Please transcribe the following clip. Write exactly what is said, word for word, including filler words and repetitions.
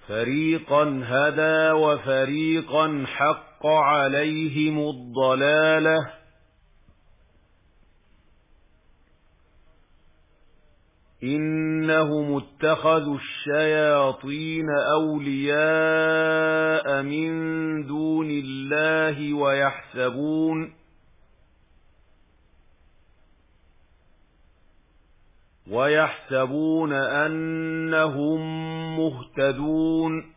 فَرِيقًا هَدَىٰ وَفَرِيقًا حَقَّ عَلَيْهِمُ الضَّلَالَةُ ۗ إِنَّهُمُ اتَّخَذُوا الشَّيَاطِينَ أَوْلِيَاءَ مِن دُونِ اللَّهِ وَيَحْسَبُونَ وَيَحْسَبُونَ أَنَّهُم مُّهْتَدُونَ